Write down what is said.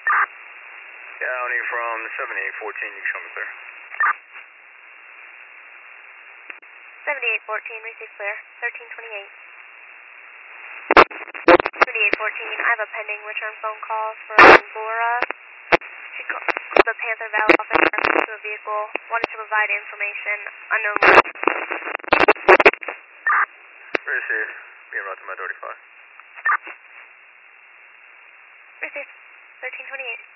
County from 7814, you can show me clear. 7814, receive clear. 1328. 7814, I have a pending return phone call from Laura. She called the Panther Valley office in reference to a vehicle, wanted to provide information, unknown. Receive. Being routed to my 35. Receive. 1328.